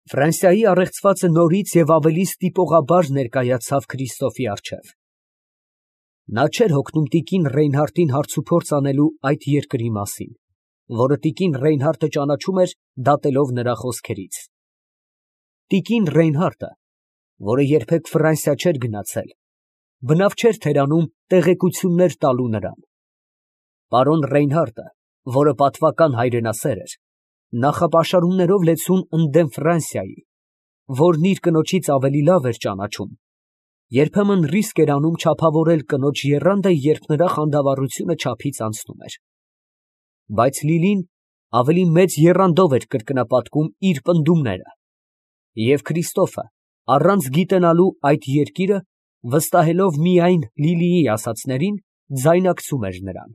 Ֆրանսիայի առեղծվածը նորից և ավելի ստիպողաբար ներկայացավ Քրիստոֆի առջև։ Նա չէր հոգնում տիկին Ռեյնհարդին հարցուփորձ անելու այդ երկրի մասին, որը տիկին Ռեյնհարդը ճանաչում էր դատելով նրա խոսքերից։ Տիկին Ռեյնհարդը, որը երբեք Ֆրանսիա չէր գնացել, բնավ չէր թերանում տեղեկություններ տալու նրան։ Պարոն Ռեյնհարդը, որը պատվական հայրենասեր էր, նախապաշարումներով լեցուն ընդդեմ Ֆրանսիայի, որն իր կնոջից ավելի լավ էր ճանաչում, երբեմն ռիսկ էր անում չափավորել կնոջ եռանդը, երբ նրա խանդավառությունը չափից անցնում էր։ Բայց Լիլին ավելի մեծ եռանդով էր կրկնապատկում իր պնդումները, և Քրիստոֆը, առանց գիտենալու այդ երկիրը, վստահելով միայն Լիլիի ասածներին, ձայնակցում էր նրան։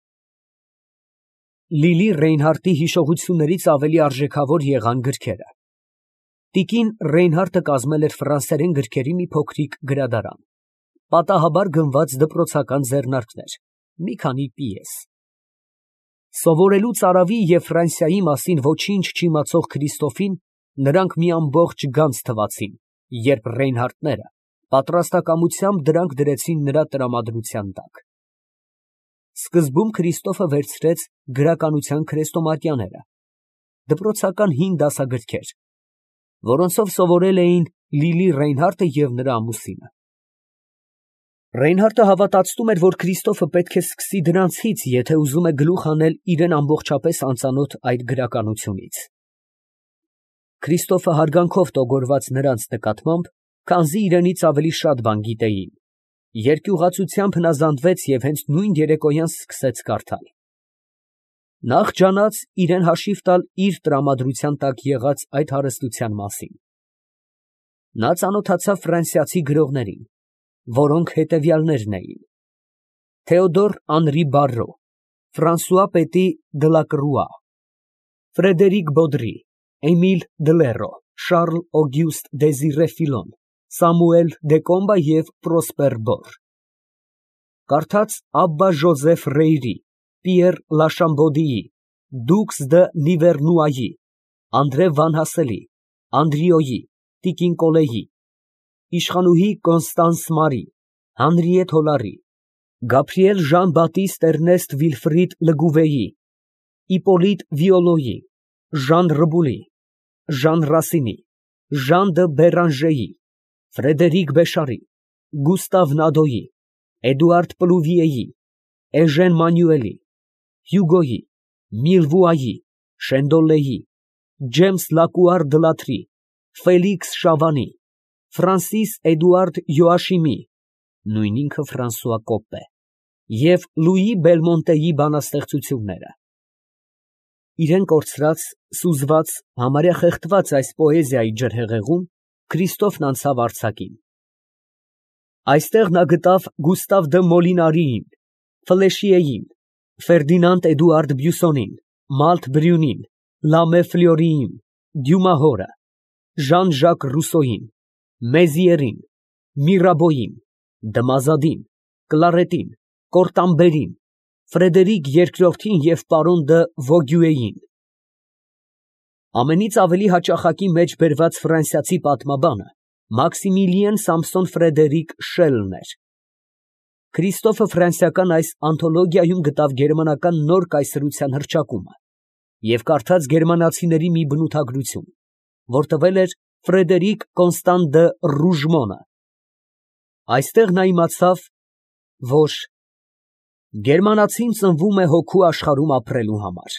Լիլի Ռեյնհարդի հիշողություններից ավելի արժեքավոր եղան գրքերը։ Տիկին Ռեյնհարդը կազմել էր ֆրանսերեն գրքերի մի փոքրիկ գրադարան, պատահաբար գնված դպրոցական ձեռնարկներ, մի քանի պիես։ Սովորելուց արավի և Ֆրանսիայի մասին ոչինչ չիմացող Քրիստոֆին նրանք մի ամբողջ գանձ թվացին, երբ Ռեյնհարդները պատրաստակամությամբ դրանք դրեցին նրա տրամադրության տակ։ Սկզբում Քրիստոֆը վերցրեց գրականության քրեստոմատիաները, դպրոցական հին դասագրքեր, որոնցով սովորել էին Լիլի Ռեյնհարդը և նրա ամուսինը։ Ռեյնհարդը հավատացնում էր, որ Քրիստոֆը պետք է սկսի դրանցից, եթե ուզում է գլուխ հանել իրան ամբողջապես անծանոթ այդ գրականությունից։ Քրիստոֆը հարգանքով տոգորված նրանց նկատմամբ, քանզի իրենից ավելի շատ բան գիտեին, երկյուղացությամբ հնազանդվեց և հենց նույն երեկոյան սկսեց կարդալ։ Նախ ջանաց իրան հաշիվ տալ իր տրամադրության տակ եղած այդ հարստության մասին։ Նա ծանոթացավ ֆրանսիացի գրողներին, որոնք հետևյալներն էին. Թեոդոր Անրի Բարրո, Ֆրանսուଆ պետի Դելակրուա, Ֆրեդերիկ Բոդրի, Էմիլ Դլերո, Շարլ Օգյուստ Դեզիրե Ֆիլոն, Սամուել Դեկոմբա և Պրոսպեր Բոր։ Կարդաց Աբբա Ժոզեֆ Ռեյրի, Պիեր Լաշամբոդիի, Դուքս դը Նիվերնուայի, Անդրե Վանհասելի, Անդրիոյի, տիկին Կոլեյի, իշխանուհի Կոնստանս Մարի, Հանրիետ Հոլարի, Գաբրիել Ժան Բատիստ Էրնեստ Վիլֆրիդ Լգուվեի, Իպոլիտ Վիոլոյի, Ժան Ռբուլի, Ժան Ռասինի, Ժան դը Բերանժեի, Ֆրեդերիկ Բեշարի, Գուստավ Նադոյի, Էդուարդ Պլուվիեի, Էժեն Մանյուելի, Հյուգոյի, Միլվուայի, Շենդոլեի, Ջեյմս Լակուար Դլատրի, Ֆելիքս Շավանի, Ֆրանսիս Էդուարդ Յոաշիմի, նույն ինքը Ֆրանսուଆ Կոպպե և Լուի Բելմոնտեի բանաստեղծությունները։ Իրեն կորցրած, սուզված, համարյա խեղդված այս պոեզիայի ջրհեղեղում Քրիստոֆն անցավ արձակին։ Այստեղ նա գտավ Գուստավ դը Մոլինարիին, Ֆլեշիեին, Ֆերդինանդ Էդուարդ Բյուսոնին, Մալտ Բրյունին, Լամե Ֆլյորիին, Դյումահորը, Ժան Ժակ Ռուսոյին, Մեզիերին, Միրաբոյին, Դմազադին, Կլարետին, Կորտամբերին, Ֆրեդերիկ երկրորդին և պարոն դը Վոգյուեին։ Ամենից ավելի հաճախակի մեջ բերված ֆրանսիացի պատմաբանը Մաքսիմիլիեն Սամսոն Ֆրեդերիկ Շելլն էր։ Քրիստոֆը ֆրանսիական այս անթոլոգիայում գտավ գերմանական նոր կայսրության հռչակումը և կարդաց գերմանացիների մի բնութագրություն, որ տվել էր Ֆրեդերիկ Կոնստան դը Ռուժմոնը։ Այստեղ նա իմացավ, որ գերմանացին ծնվում է հոգու աշխարհում ապրելու համար։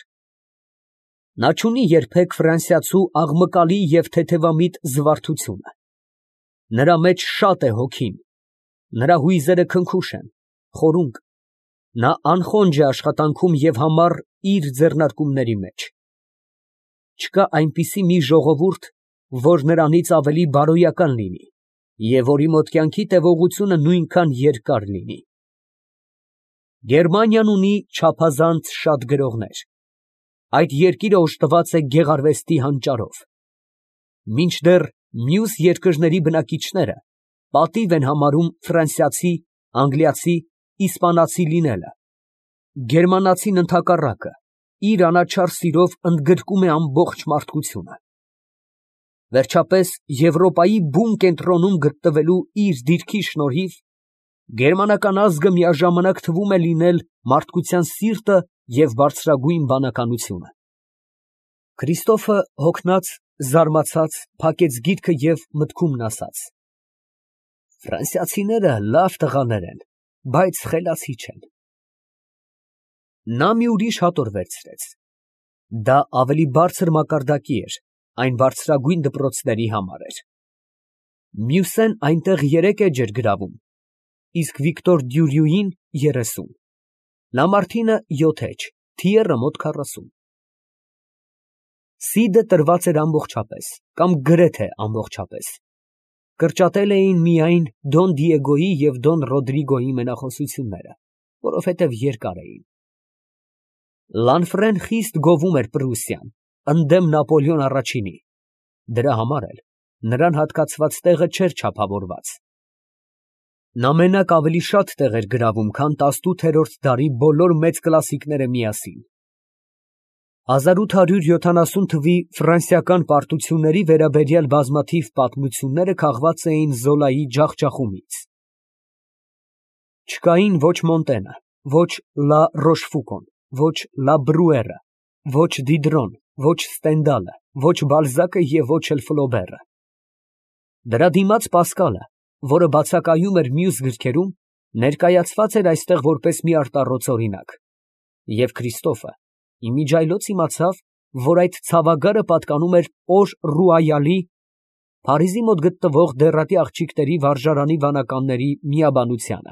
Նա չունի երբեք ֆրանսիացու աղմկալի և թեթևամիտ զվարթությունը։ Նրա մեջ շատ է հոգին, նրա հույզերը քնքուշ են, խորունկ, նա անխոնջ է աշխատանքում և համառ իր ձեռնարկումների մեջ։ Չկա այնպիսի մի ժողովուրդ, որ նրանից ավելի բարոյական լինի և որի մոտ կյանքի տևողությունը նույնքան երկար լինի։ Գերմանիան ունի չափազանց շատ գրողներ։ Այդ երկիրը օժտված է գեղարվեստի հանճարով, մինչդեռ մյուս երկրների բնակիչները պատիվ են համարում ֆրանսիացի, անգլիացի, իսպանացի լինելը։ Գերմանացին ընդհակառակը, իր անաչառ սիրով ընդգրկում է ամբողջ մարդկությունը։ Վերջապես Եվրոպայի բուն կենտրոնում գտնվելու իր դիրքի շնորհիվ գերմանական ազգը միաժամանակ թվում է լինել մարդկության սիրտը և բարձրագույն բանականությունը։ Քրիստոֆը հոգնած, զարմացած, փակեց գիրքը և մտքումն ասաց. «Ֆրանսիացիները լավ տղաներ են, բայց խելացի չեն»։ Նա մի ուրիշ հատոր վերցրեց. դա ավելի բարձր մակարդակի էր, այն բարձրագույն դպրոցների համար էր։ Մյուսեն այնտեղ 3 էջ էր գրավում, իսկ Վիկտոր Դյուրյուին 30, Լամարտինը 7 էջ, Թիերը մոտ 40։ Սիդը տրված էր ամբողջապես, կամ գրեթե ամբողջապես։ Կրճատել էին միայն Դոն Դիեգոյի և Դոն Ռոդրիգոյի մենախոսությունները, որովհետև երկար էին։ Լանֆրեն խիստ գովում էր Պրուսիան, ընդդեմ Նապոլեոն առաջինի, դրա համար էլ նրան հատկացված տեղը չէր չափավորված։ Նա մենակ ավելի շատ տեղ էր գրավում, քան 18-րդ դարի բոլոր մեծ կլասիկները միասին։ 1870 թվի ֆրանսիական պարտությունների վերաբերյալ բազմաթիվ պատմությունները քաղված էին Զոլայի ջախջախումից։ Չկային ոչ Մոնտենը, ոչ Լա Ռոշֆուկոն, ոչ Լա Բրուերը, ոչ Դիդրոն, ոչ Ստենդալը, ոչ Բալզակը և ոչ էլ Ֆլոբերը։ Դրա դիմաց Պասկալը, որը բացակայում էր մյուս գրքերում, ներկայացված էր այստեղ որպես մի արտառոց օրինակ, և Քրիստոֆը իմիջիայլոց իմացավ, որ այդ ցավագարը պատկանում էր Օր Ռուայալի, Փարիզի մոտ գտնվող դեռատի աղջիկների վարժարանի վանականների միաբանությանը։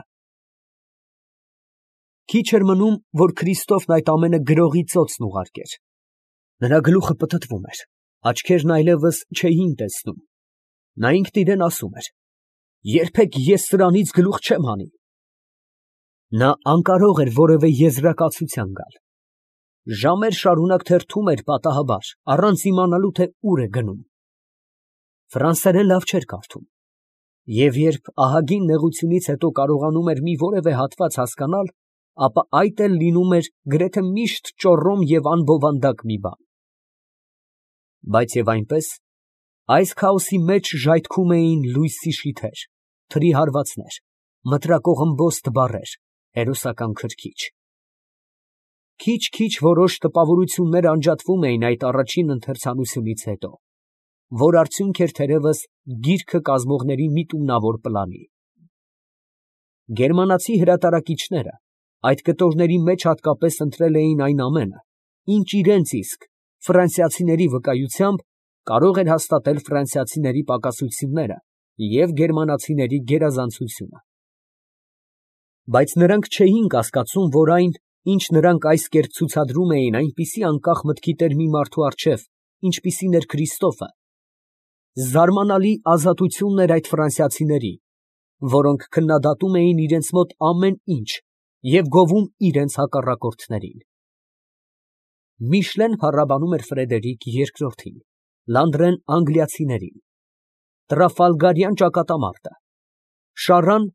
Քիչ էր մնում, որ Քրիստոֆն այդ ամենը գրողի ծոցն ուղարկեր։ Նրա գլուխը պտտվում էր, աչքերն այլևս չէին տեսնում։ Նա ինքն իրան ասում էր. երբեք ես սրանից գլուխ չեմ հանի։ Նա անկարող էր որևէ եզրակացության գալ։ Ժամեր շարունակ թերթում էր պատահաբար, առանց իմանալու, թե ուր է գնում։ Ֆրանսերեն լավ չէր կարդում, և երբ ահագին նեղությունից հետո կարողանում էր մի որևէ հատված հասկանալ, ապա այդ էլ լինում էր գրեթե միշտ ճոռոմ և անբովանդակ մի բան։ Բայց և այնպես, այս քաոսի մեջ ժայթքում էին լույսի շիթեր, թրի հարվածներ, մտրակողմբոստ բառեր, հերոսական քրքիջ։ Քիչ-քիչ որոշ տպավորություններ անջատվում էին այդ առաջին ընթերցանությունից հետո, որ արդյունք էր թերևս գիրքը կազմողների միտումնավոր պլանի։ Գերմանացի հրատարակիչները այդ կտորների մեջ հատկապես ընտրել էին այն ամենը, ինչ իրենց իսկ ֆրանսիացիների վկայությամբ կարող էր հաստատել ֆրանսիացիների պակասությունները և գերմանացիների գերազանցությունը։ Բայց նրանք չէին կասկածում, որ այն, ինչ նրանք այս կերպ ցուցադրում էին այնպիսի անկախ մտքի տեր մի մարդու առջև, ինչպիսին էր Քրիստոֆը, զարմանալի ազատությունն էր այդ ֆրանսիացիների, որոնք քննադատում էին իրենց մոտ ամեն ինչ և գովում իրենց հակառակորդներին։ Միշլեն փառաբանում էր Ֆրեդերիկ II-ին, Լանդրեն անգլիացիներին, Տրաֆալգարյան ճակատամարտը, Շարան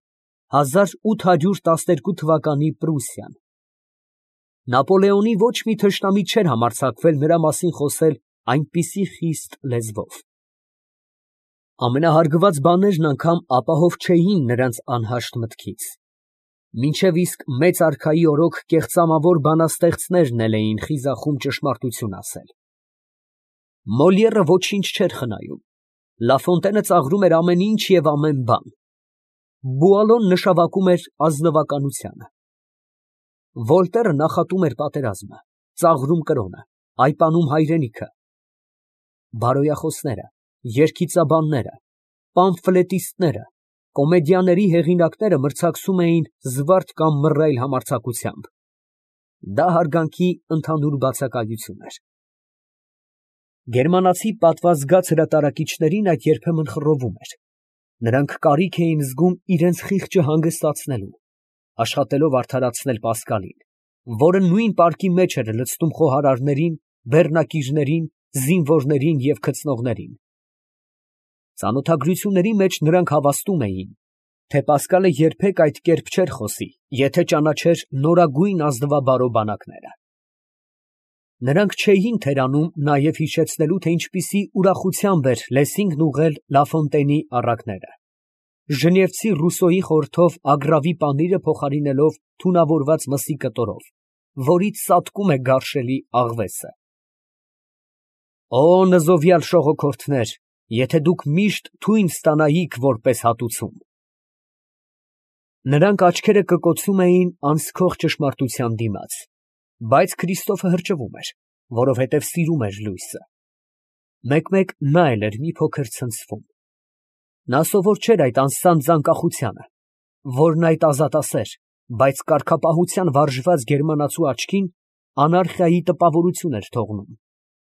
1812 թվականի Պրուսիան։ Նապոլեոնի ոչ մի թշնամի չէր համարձակվել նրա մասին խոսել այնպիսի խիստ լեզվով։ Ամենահարգված բաներն անգամ ապահով չէին նրանց անհաշտ մտքից, մինչև իսկ մեծ արքայի օրոք կեղծամավոր բանաստեղծներն էլ էին խիզախում ճշմարտություն ասել։ Մոլիերը ոչինչ չէր խնայում, Լաֆոնտենը ծաղրում էր ամեն ինչ և ամեն բան, Բուալոն նշավակում էր ազնվականությանը, Վոլտերը նախատում էր պատերազմը, ծաղրում կրոնը, այպանում հայրենիքը։ Բարոյախոսները, երգիծաբանները, պամֆլետիստները, կոմեդիաների հեղինակները մրցակցում էին զվարթ կամ մռայլ համարձակությամբ։ Դա հարգանքի ընդհանուր բացակայություն էր։ Գերմանացի պատվազգաց հրատարակիչներին այդ երբեմն խռովում էր։ Նրանք կարիք էին զգում իրենց խիղճը հանգստացնելու, աշխատելով արդարացնել Պասկալին, որը նույն պարկի մեջ էր լցնում խոհարարներին, բեռնակիրներին, զինվորներին և քծնողներին։ Ծանոթագրությունների մեջ նրանք հավաստում էին, թե Պասկալը երբեք այդ կերպ չէր խոսի, եթե ճանաչեր նորագույն ազնվաբարո բանակները։ Նրանք չէին թերանում նաև հիշեցնելու, թե ինչպիսի ուրախությամբ էր Լեսինգն ուղղել Լաֆոնտենի առակները, Ժնևցի Ռուսոյի խորհրդով Ագրավի պանիրը փոխարինելով թունավորված մսի կտորով, որից սատկում է գարշելի աղվեսը։ Օ նզովյալ շողոքորթներ, եթե դուք միշտ թույն ստանայիք որպես հատուցում։ Նրանք աչքերը կկոցում էին անսքող ճշմարտության դիմաց, բայց Քրիստոֆը հրճվում էր, որովհետև սիրում էր լույսը։ Մեկ-մեկ նա էլ էր մի փոքր ցնցվում։ Նա սովոր չէր այդ անսանձ անկախությանը, որն այդ ազատասեր, բայց կարգապահության վարժված գերմանացու աչքին անարխիայի տպավորություն էր թողնում։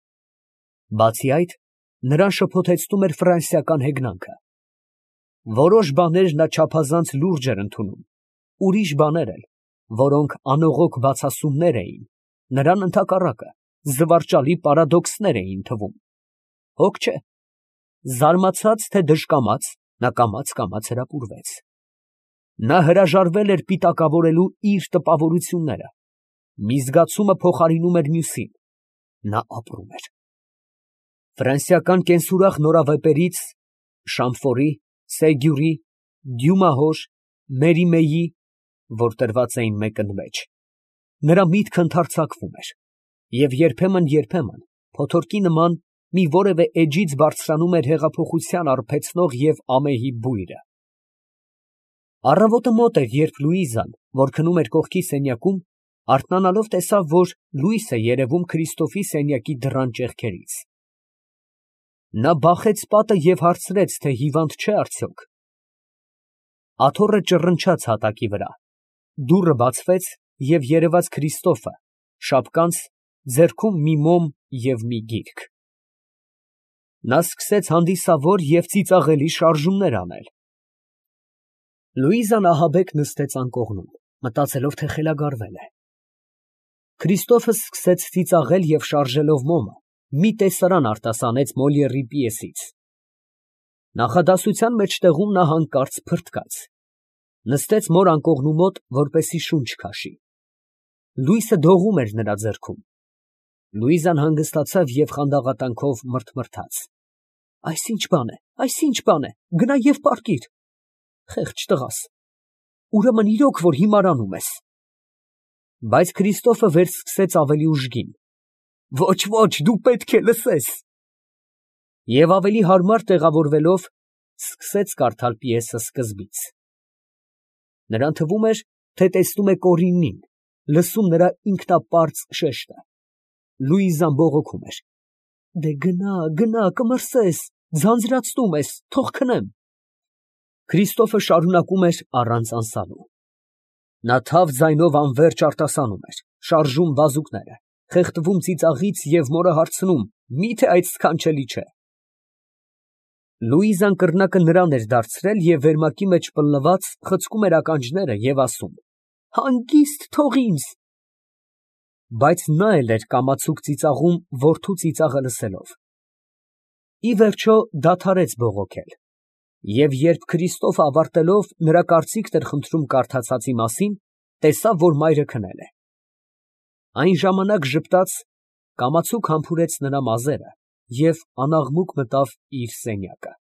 Բացի այդ, նրան շփոթեցնում էր ֆրանսիական հեգնանքը։ Որոշ բաներ նա չափազանց լուրջ էր ընդունում, ուրիշ բաներ էլ, որոնք անողոք բացասումներ էին, նրան ընդհակառակը զվարճալի պարադոքսներ էին թվում։ Հոգ չէ, զարմացած թե դժկամաց, նա կամաց հրապուրվեց։ Նա հրաժարվել էր պիտակավորելու իր տպավորությունները, մի զգացումը փոխարինում էր մյուսին, նա ապրում էր։ Ֆրանսիական կենսուրախ նորավեպերից Շամֆորի, Սեգյուրի, Դյումահոր, Մերիմեի, որ տրված էին մեկընդմեջ, նրա միտքը ընդարձակվում էր, և երբեմն փոթորկի նման մի որևէ էջից բարձրանում էր հեղափոխության արբեցնող և ամեհի բույրը։ Առավոտը մոտ էր, երբ Լուիզան, որ քնում էր կողքի սենյակում, արթնանալով տեսավ, որ լույս է երևում Քրիստոֆի սենյակի դռան ճեղքերից։ Նա բախեց պատը և հարցրեց, թե հիվանդ չէ արդյոք։ Աթոռը ճռնչաց հատակի վրա, դուռը բացվեց և երևաց Քրիստոֆը, շապկանց, ձեռքում մի մոմ և մի գիրք։ Նա սկսեց հանդիսավոր և ծիծաղելի շարժումներ անել։ Լուիզան ահաբեկ նստեց անկողնում, մտածելով, թե խելագարվել է։ Քրիստոֆը սկսեց ծիծաղել և շարժելով մոմը, մի տեսարան արտասանեց Մոլիերի պիեսից։ Նախադասության մեջտեղում նա հանկարծ փրթկաց, նստեց մոր անկողնու մոտ, որպեսզի շունչ քաշի։ Լույսը դողում էր նրա ձեռքում։ Լուիզան հանգստացավ և խանդաղատանքով մռթմռթաց. Այս ինչ բան է, գնա և պառկիր։ Խեղճ տղաս, ուրեմն իրոք որ հիմարանում ես։ Բայց Քրիստոֆը վերսկսեց ավելի ուժգին. Ոչ, դու պետք է լսես։ Եվ ավելի հարմար տեղավորվելով, սկսեց կարդալ պիեսը սկզբից։ Նրան թվում էր, թե տեսնում է Կորիննին, լսում նրա ինքնապարծ շեշտը։ Լուիզան բողոքում էր. Դե գնա, կմրսես, ձանձրացնում ես, թող քնեմ։ Քրիստոֆը շարունակում էր առանց անսալու։ Նա թավ ձայնով անվերջ արտասանում էր, շարժում բազուկները, խեղդվում ծիծաղից և մորը հարցնում. միթե այդ սքանչելի չէ։ Լուիզան կռնակը նրան էր դարձրել և վերմակի մեջ պլնված խցկում էր ականջները և ասում. Հանգիստ թող ինձ։ Բայց նա էլ էր կամացուկ ծիծաղում որդու ծիծաղը լսելով։ Ի վերջո դադարեց բողոքել, և երբ Քրիստոֆը ավարտելով նրա կարծիքն էր խնդրում կարդացածի մասին, տեսավ, որ մայրը քնել է։ Այն ժամանակ ժպտաց, կամացուկ համբուրեց նրա մազերը և անաղմուկ մտավ իր սենյակը։